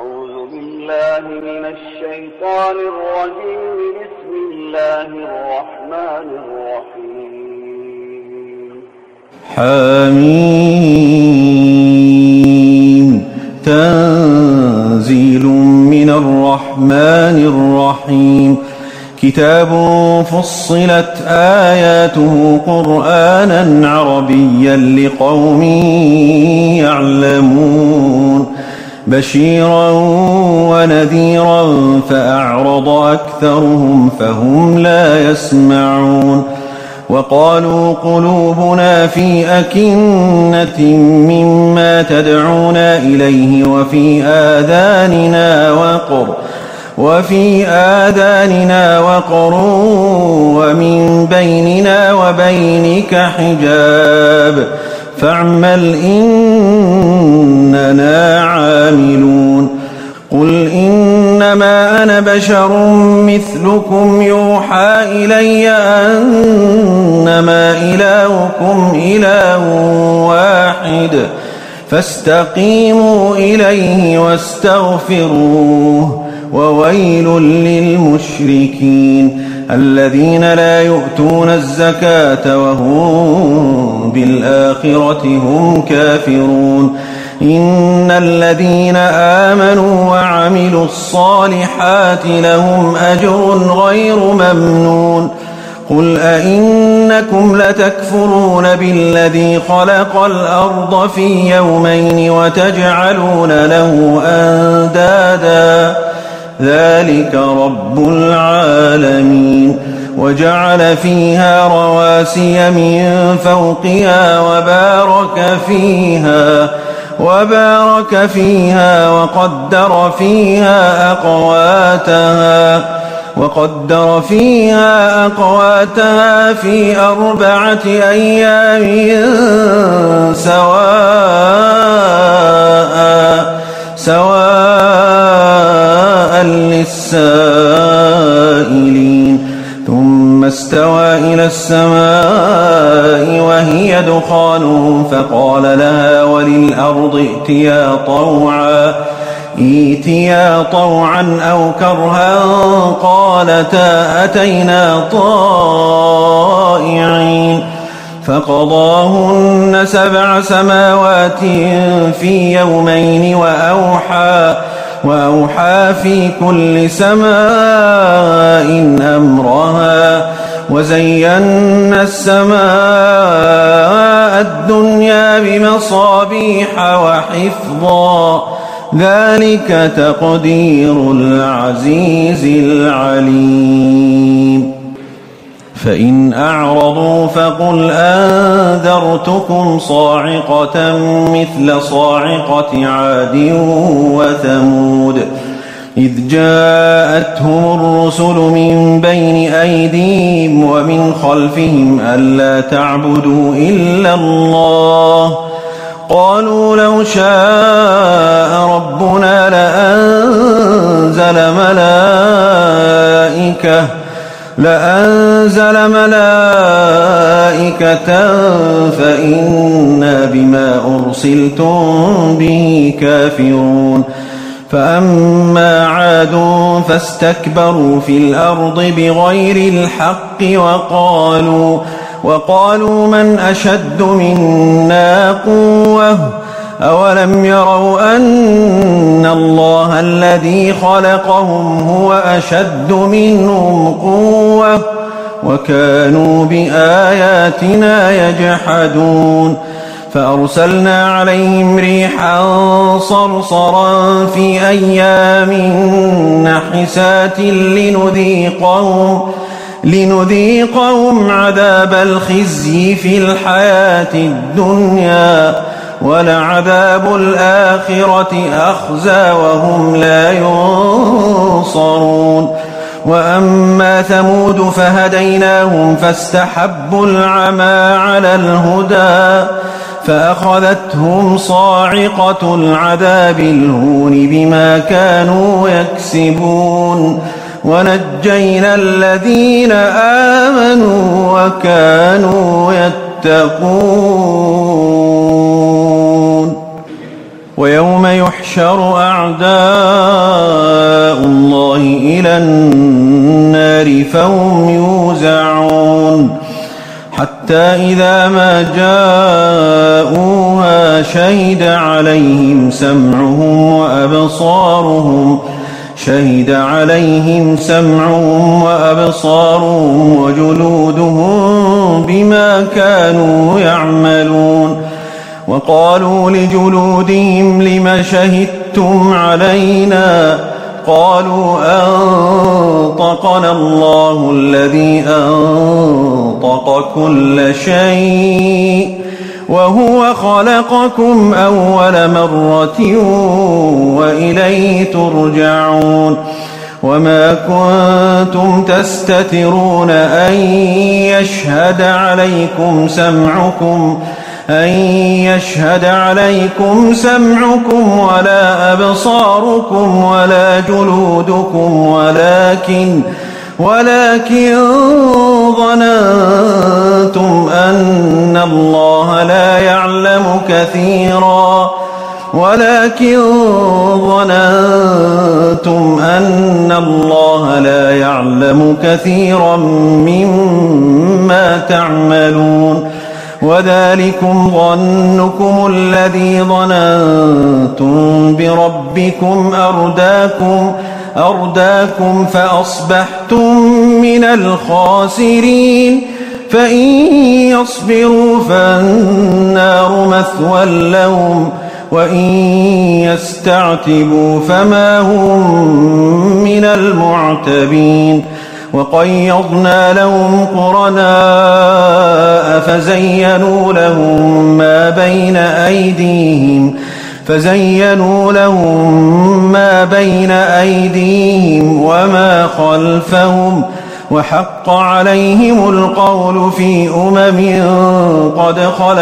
أعوذ بالله من الشيطان الرجيم. بسم الله الرحمن الرحيم. حميم. تنزيل من الرحمن الرحيم. كتاب فصلت آياته قرآنا عربيا لقوم يعلمون بشيرا ونذيرا فأعرض أكثرهم فهم لا يسمعون وقالوا قلوبنا في أكنة مما تدعونا إليه وفي آذاننا وقر ومن بيننا وبينك حجاب فاعمل إننا عاملون. قل إنما أنا بشر مثلكم يوحى إلي أنما إلهكم إله واحد فاستقيموا إليه واستغفروه وويل للمشركين الذين لا يؤتون الزكاة وهم بالآخرة هم كافرون. إن الذين آمنوا وعملوا الصالحات لهم أجر غير ممنون. قل أئنكم لتكفرون بالذي خلق الأرض في يومين وتجعلون له أندادا ذلك رب العالمين. وجعل فيها رواسي من فوقها وبارك فيها وقدر فيها أقواتها في 4 أيام سواء للسائلين. ثم استوى إلى السماء وهي دخان فقال لها وللأرض ائتيا طوعا أو كرها قالتا أتينا طائعين. فقضاهن 7 سماوات في يومين وأوحى في كل سماء أمرها وزينا السماء الدنيا بمصابيح وحفظا ذلك تقدير العزيز العليم. فإن أعرضوا فقل أنذرتكم صاعقة مثل صاعقة عاد وثمود إذ جاءتهم الرسل من بين أيديهم ومن خلفهم ألا تعبدوا إلا الله قالوا لو شاء ربنا لأنزل ملائكة فإنا بما أرسلتم به كافرون. فأما عاد فاستكبروا في الأرض بغير الحق وقالوا من أشد منا قوة أولم يروا أن الله الذي خلقهم هو أشد منهم قوة وكانوا بآياتنا يجحدون. فأرسلنا عليهم ريحا صرصرا في أيام نحسات لنذيقهم عذاب الخزي في الحياة الدنيا ولعذاب الآخرة أخزى وهم لا ينصرون. وأما ثمود فهديناهم فاستحبوا العمى على الهدى فأخذتهم صاعقة العذاب الهون بما كانوا يكسبون ونجينا الذين آمنوا وكانوا يتقون. ويوم يحشر أعداء الله إلى النار فهم يوزعون حتى إذا ما جاءوها شهد عليهم سمعهم وأبصارهم وجلودهم بما كانوا يعملون وقالوا لجلودهم لم شهدتم علينا قالوا أنطقنا الله الذي أنطق كل شيء وهو خلقكم أول مرة وإليه ترجعون وما كنتم تستترون أن يشهد عليكم سمعكم ولا أبصاركم ولا جلودكم ولكن ظننتم أن الله لا يعلم كثيرا مما تعملون وذلكم ظنكم الذي ظننتم بربكم أرداكم فأصبحتم من الخاسرين فإن يصبروا فالنار مثوى لهم وإن يستعتبوا فما هم من المعتبين وقيضنا لهم قرناء فزينوا لهم ما بين أيديهم وما خلفهم وحق عليهم القول في قد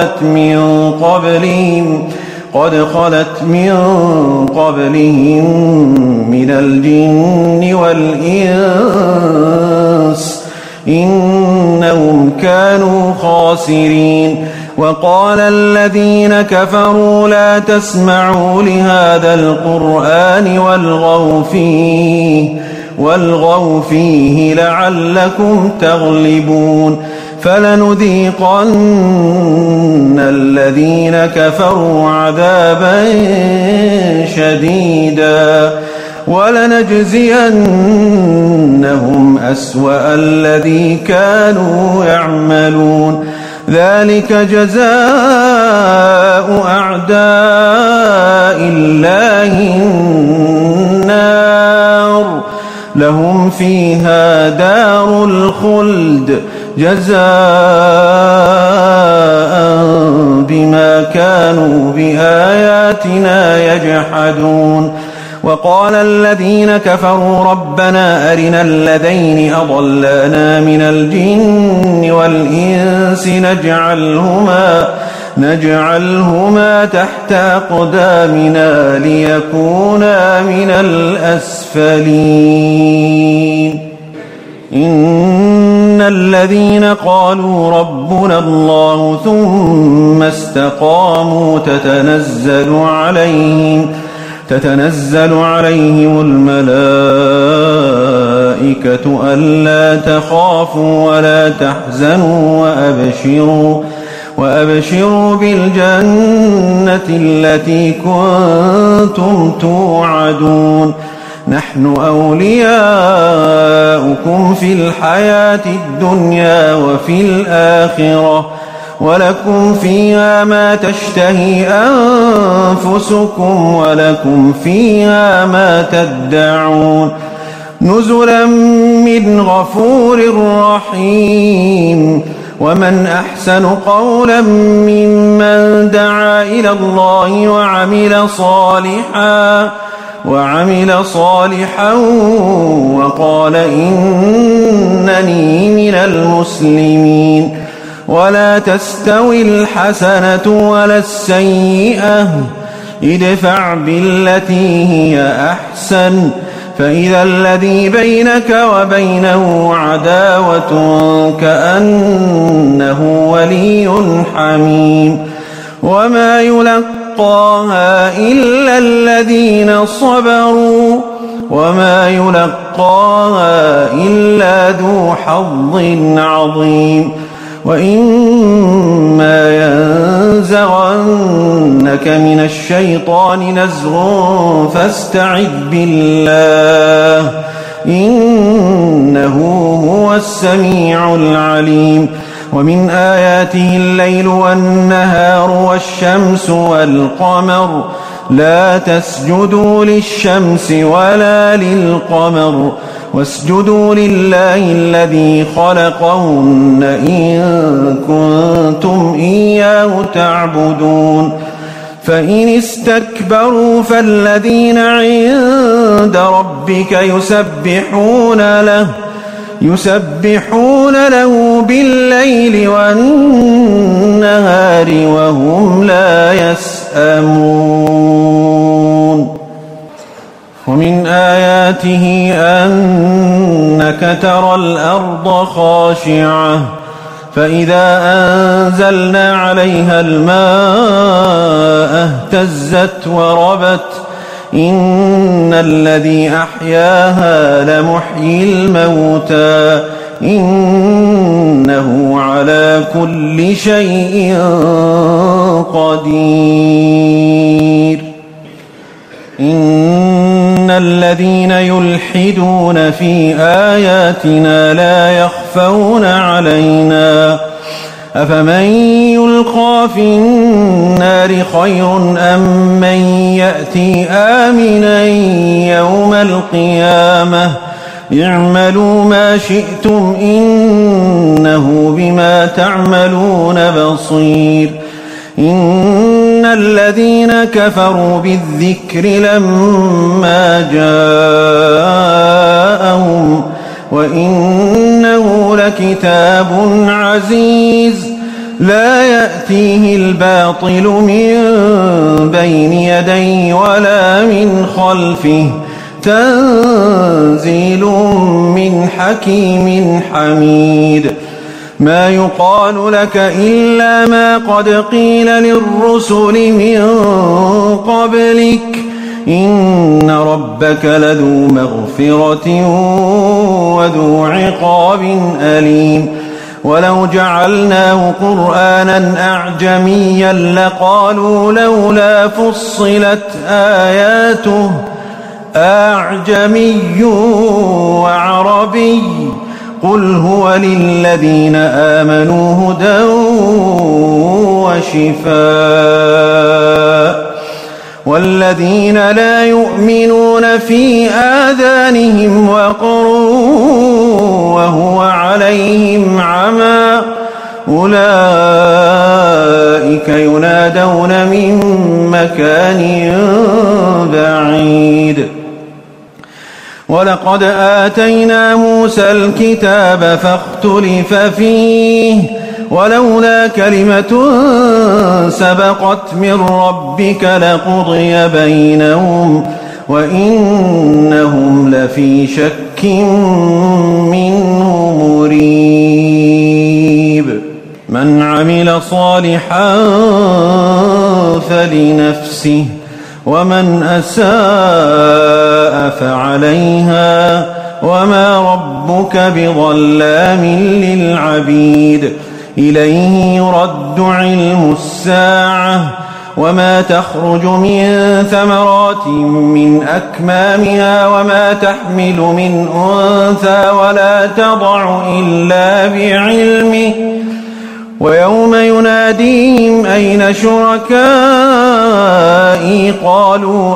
خلت من قبلهم من الجن والإنس إنهم كانوا خاسرين وقال الذين كفروا لا تسمعوا لهذا القرآن والغوا فيه لعلكم تغلبون فلنذيقن الذين كفروا عذابا شديدا ولنجزينهم أسوأ الذي كانوا يعملون ذلك جزاء أعداء الله النار لهم فيها دار الخلد جزاء بما كانوا بآياتنا يجحدون وقال الذين كفروا ربنا أرنا الذين أضلانا من الجن والإنس نجعلهما تحت أقدامنا ليكونا من الأسفلين إن الذين قالوا ربنا الله ثم استقاموا تتنزل عليهم الملائكة ألا تخافوا ولا تحزنوا وأبشروا بالجنة التي كنتم توعدون نحن أولياؤكم في الحياة الدنيا وفي الآخرة ولكم فيها ما تشتهي أنفسكم ولكم فيها ما تدعون نزلا من غفور رحيم ومن أحسن قولا ممن دعا إلى الله وعمل صالحا وقال إنني من المسلمين ولا تستوي الحسنة ولا السيئة ادفع بالتي هي أحسن فإذا الذي بينك وبينه عداوة كأنه ولي حميم وما يلقى يلقاها إلا الذين صبروا وما يلقاها إلا ذو حظ عظيم وإما ينزغنك من الشيطان نزغ فاستعذ بالله إنه هو السميع العليم ومن آياته الليل والنهار والشمس والقمر لا تسجدوا للشمس ولا للقمر واسجدوا لله الذي خلقهن إن كنتم إياه تعبدون فإن استكبروا فالذين عند ربك يسبحون له بالليل والنهار وهم لا يسأمون ومن آياته أنك ترى الأرض خاشعة فإذا أنزلنا عليها الماء اهتزت وربت إن الذي أحياها لمحيي الموتى إنه على كل شيء قدير إن الذين يلحدون في آياتنا لا يخفون علينا أفمن يلقى في النار خير أم من يأتي آمنا يوم القيامة اعملوا ما شئتم إنه بما تعملون بصير إن الذين كفروا بالذكر لما جاءهم وإنه لكتاب عزيز لا يأتيه الباطل من بين يديه ولا من خلفه تنزيل من حكيم حميد ما يقال لك إلا ما قد قيل للرسل من قبلك إن ربك لذو مغفرة وذو عقاب أليم ولو جعلناه قرآنا أعجميا لقالوا لولا فصلت آياته أعجمي وعربي قل هو للذين آمنوا هدى وشفاء والذين لا يؤمنون في آذانهم وقر وهو عليهم عمى أولئك ينادون من مكان بعيد ولقد آتينا موسى الكتاب فاختلف فيه ولولا كلمة سبقت من ربك لقضي بينهم وإنهم لفي شك منه مريب من عمل صالحا فلنفسه ومن أساء فعليها وما ربك بظلام للعبيد إليه يرد علم الساعة وما تخرج من ثمرات من أكمامها وما تحمل من أنثى ولا تضع إلا بعلمه ويوم يناديهم أين شركائي قالوا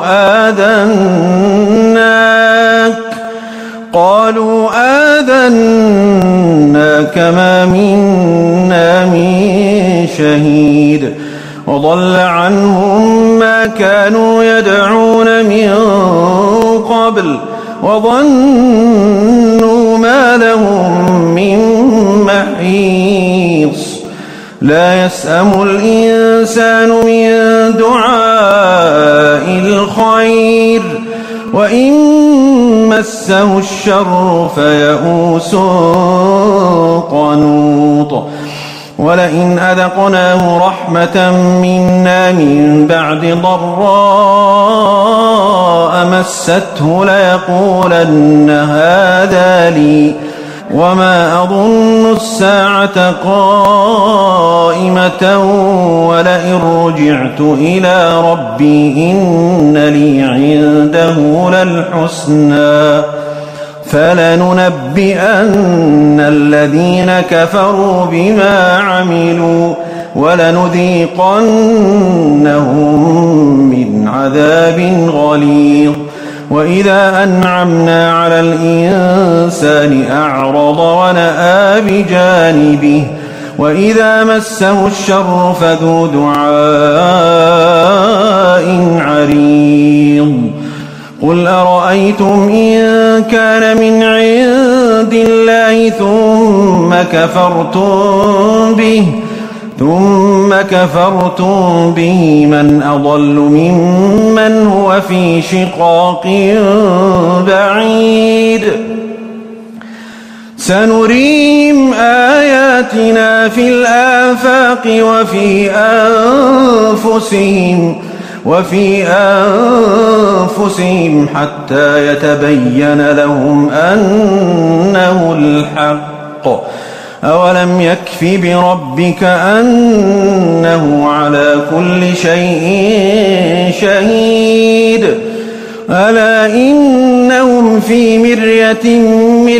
آذناك ما منا من شهيد وضل عنهم ما كانوا يدعون من قبل وظنوا ما لهم من محيص لا يسأم الإنسان من دعاء الخير وإن مسه الشر فيئوس قنوط ولئن أذقناه رحمة منا من بعد ضراء مسته ليقولن هذا لي وما أظن الساعة قائمة ولئن رجعت إلى ربي إن لي عنده للحسنى فلننبئن الذين كفروا بما عملوا ولنذيقنهم من عذاب غليظ وإذا أنعمنا على الإنسان أعرض ونأى بجانبه وإذا مسه الشر فذو دعاء عريض قل أرأيتم إن كان من عند الله ثم كفرتم به من أضل ممن هو في شقاق بعيد سنريهم آياتنا في الآفاق وفي أنفسهم حتى يتبين لهم أنه الحق أولم يكف بربك أنه على كل شيء شهيد ألا إنهم في مرية من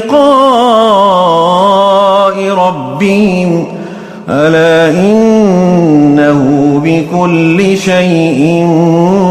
لقاء ربهم ألا إنه بكل شيء